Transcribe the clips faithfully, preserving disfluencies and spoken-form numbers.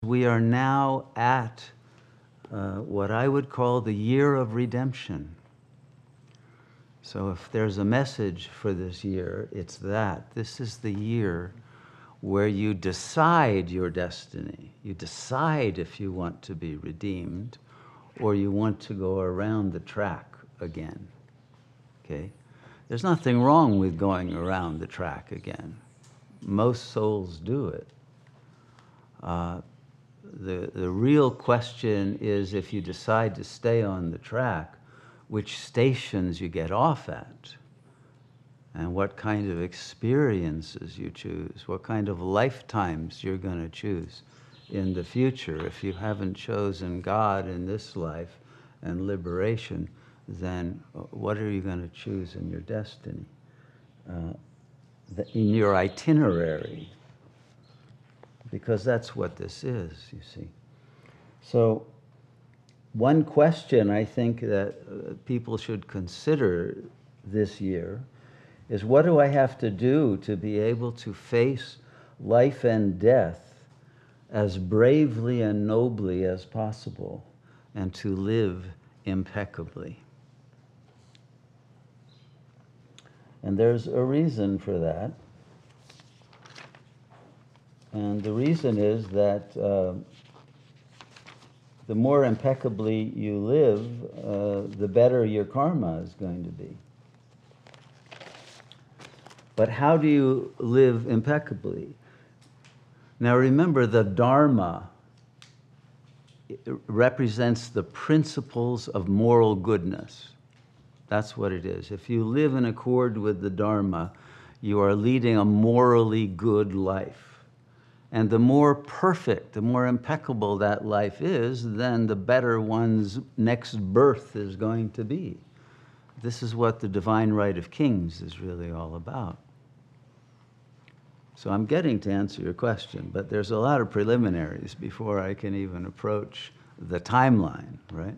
we are now at uh, what I would call the year of redemption. So if there's a message for this year, it's that. This is the year where you decide your destiny. You decide if you want to be redeemed or you want to go around the track again. Okay? There's nothing wrong with going around the track again. Most souls do it. Uh, the, the real question is, if you decide to stay on the track, which stations you get off at, and what kind of experiences you choose, what kind of lifetimes you're going to choose in the future. If you haven't chosen God in this life and liberation, then what are you going to choose in your destiny, uh, the, in your itinerary? Because that's what this is, you see. So one question I think that uh, people should consider this year is, what do I have to do to be able to face life and death as bravely and nobly as possible and to live impeccably? And there's a reason for that. And the reason is that uh, the more impeccably you live, uh, the better your karma is going to be. But how do you live impeccably? Now remember, the Dharma represents the principles of moral goodness. That's what it is. If you live in accord with the Dharma, you are leading a morally good life. And the more perfect, the more impeccable that life is, then the better one's next birth is going to be. This is what the divine right of kings is really all about. So I'm getting to answer your question, but there's a lot of preliminaries before I can even approach the timeline, right?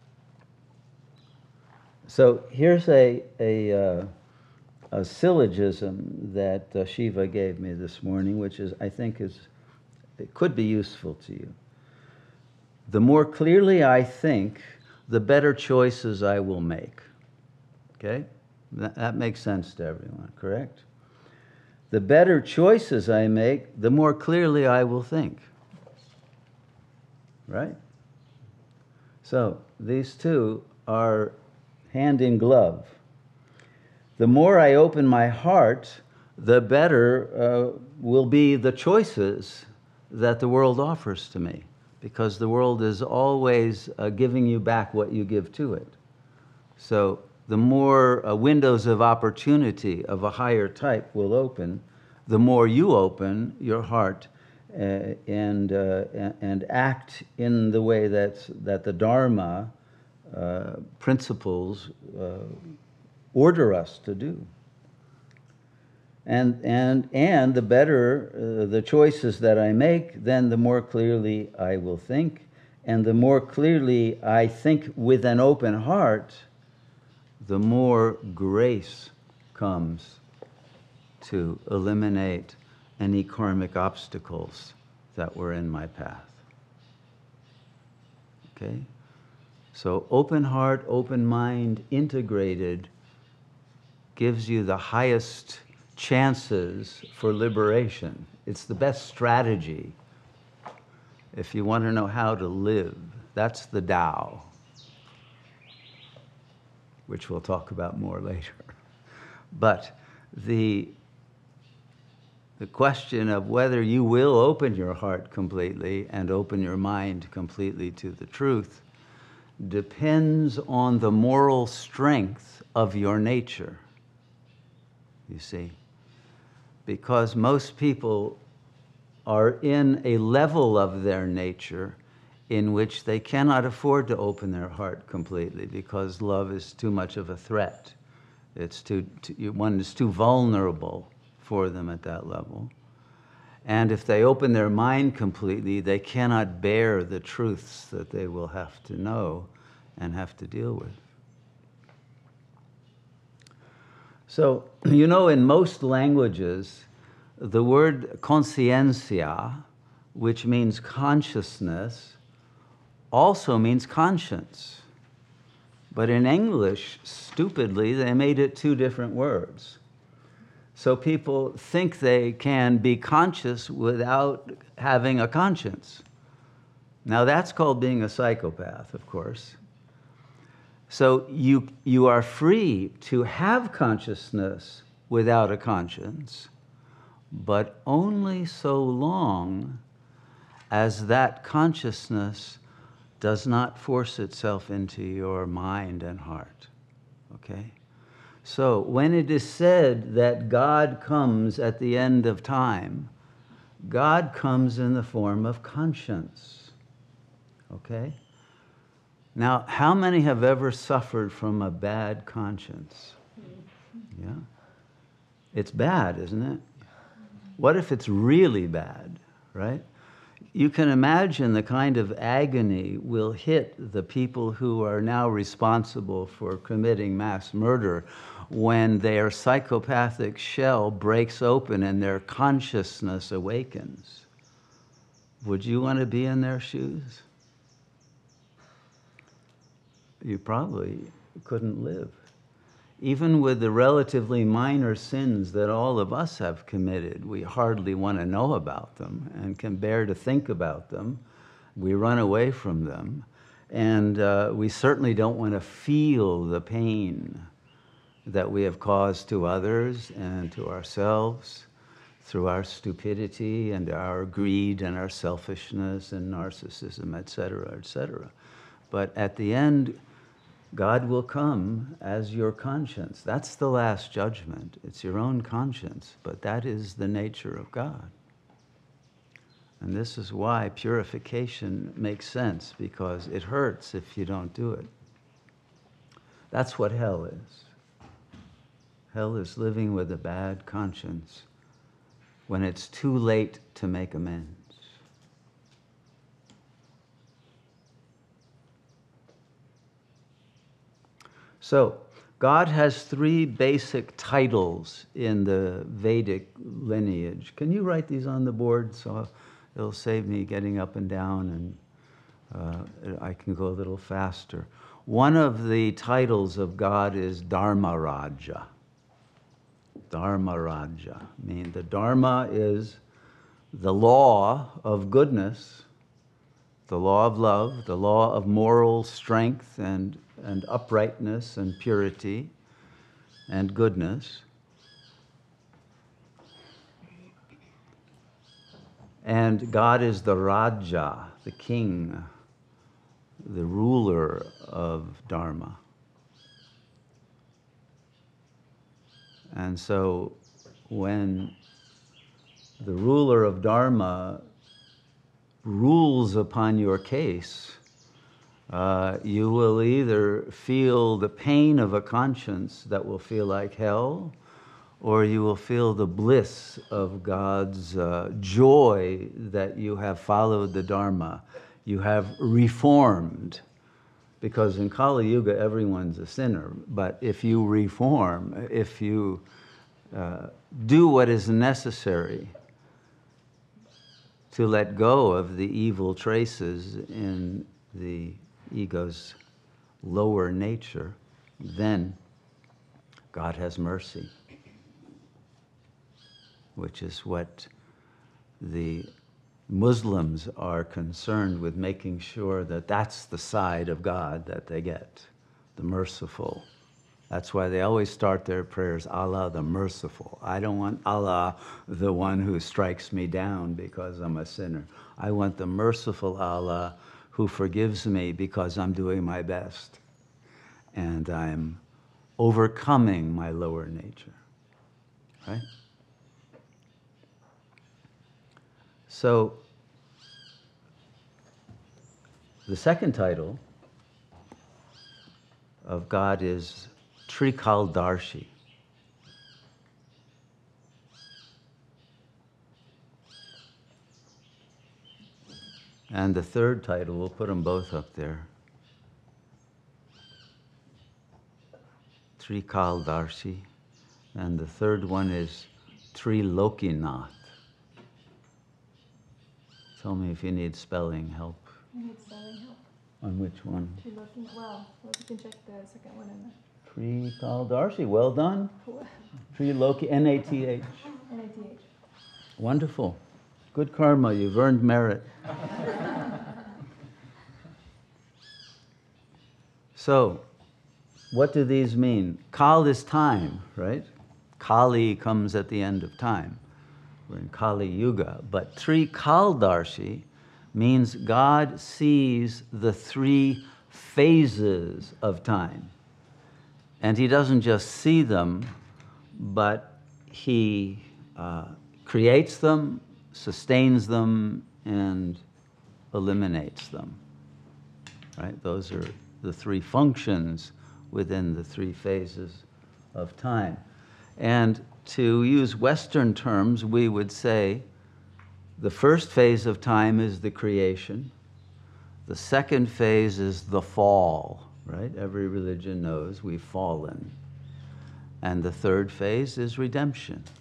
So here's a, a, uh, a syllogism that uh, Shiva gave me this morning, which is, I think, is it could be useful to you. The more clearly I think, the better choices I will make. Okay? That, that makes sense to everyone, correct? The better choices I make, the more clearly I will think. Right? So these two are hand in glove. The more I open my heart, the better uh, will be the choices that the world offers to me, because the world is always uh, giving you back what you give to it. So the more uh, windows of opportunity of a higher type will open, the more you open your heart uh, and, uh, and act in the way that's, that the Dharma uh, principles uh, order us to do. And, and, and the better uh, the choices that I make, then the more clearly I will think. And the more clearly I think with an open heart, the more grace comes to eliminate any karmic obstacles that were in my path. Okay? So open heart, open mind, integrated, gives you the highest chances for liberation. It's the best strategy if you want to know how to live. That's the Tao, which we'll talk about more later. But the, the question of whether you will open your heart completely and open your mind completely to the truth depends on the moral strength of your nature, you see. Because most people are in a level of their nature in which they cannot afford to open their heart completely because love is too much of a threat. It's too, too, one is too vulnerable for them at that level. And if they open their mind completely, they cannot bear the truths that they will have to know and have to deal with. So, you know, in most languages, the word conciencia which means consciousness, also means conscience. But in English, stupidly, they made it two different words. So people think they can be conscious without having a conscience. Now that's called being a psychopath, of course. So you, you are free to have consciousness without a conscience, but only so long as that consciousness does not force itself into your mind and heart, okay? So when it is said that God comes at the end of time, God comes in the form of conscience, okay? Now, how many have ever suffered from a bad conscience? Yeah? It's bad, isn't it? What if it's really bad, right? You can imagine the kind of agony will hit the people who are now responsible for committing mass murder when their psychopathic shell breaks open and their consciousness awakens. Would you want to be in their shoes? You probably couldn't live. Even with the relatively minor sins that all of us have committed, we hardly want to know about them and can bear to think about them. We run away from them. And uh, we certainly don't want to feel the pain that we have caused to others and to ourselves through our stupidity and our greed and our selfishness and narcissism, et cetera, et cetera. But at the end, God will come as your conscience. That's the last judgment. It's your own conscience, but that is the nature of God. And this is why purification makes sense, because it hurts if you don't do it. That's what hell is. Hell is living with a bad conscience when it's too late to make amends. So, God has three basic titles in the Vedic lineage. Can you write these on the board so it'll save me getting up and down and uh, I can go a little faster. One of the titles of God is Dharmaraja. Dharmaraja. I mean, the Dharma is the law of goodness, the law of love, the law of moral strength and, and uprightness and purity and goodness. And God is the Raja, the king, the ruler of Dharma. And so when the ruler of Dharma rules upon your case, uh, you will either feel the pain of a conscience that will feel like hell, or you will feel the bliss of God's uh, joy that you have followed the Dharma. You have reformed. Because in Kali Yuga, everyone's a sinner. But if you reform, if you uh, do what is necessary to let go of the evil traces in the ego's lower nature, then God has mercy, which is what the Muslims are concerned with, making sure that that's the side of God that they get, the merciful. That's why they always start their prayers, Allah the merciful. I don't want Allah, the one who strikes me down because I'm a sinner. I want the merciful Allah who forgives me because I'm doing my best and I'm overcoming my lower nature, right? So, the second title of God is Trikaldarshi. And the third title, we'll put them both up there. Trikaldarshi. And the third one is Trilokinath. Tell me if you need spelling help. I need spelling help. On which one? Triloki. Well, well, you can check the second one in Trikaldarshi. Well done. the Triloki. N A T H. N A T H. Wonderful. Good karma. You've earned merit. So, what do these mean? Kal is time, right? Kali comes at the end of time. We're in Kali Yuga. But Trikaldarshi means God sees the three phases of time. And he doesn't just see them, but he uh, creates them, sustains them, and eliminates them. Right? Those are the three functions within the three phases of time. And to use Western terms, we would say the first phase of time is the creation. The second phase is the fall, right? Every religion knows we've fallen. And the third phase is redemption.